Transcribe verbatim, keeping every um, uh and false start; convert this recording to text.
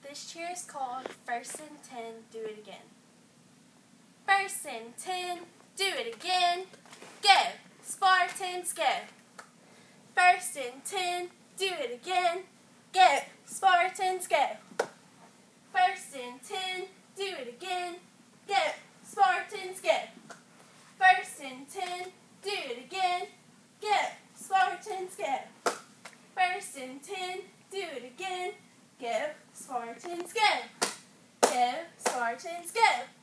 This cheer is called First and Ten, Do It Again. First and ten, do it again. Go, Spartans, go. First and ten, do it again. Go, Spartans, go. First and ten, do it again. Go, Spartans, go. First and ten, do it again. Go, Spartans, go. First and ten, do it again. Go, Spartans, go. Go, Spartans, go.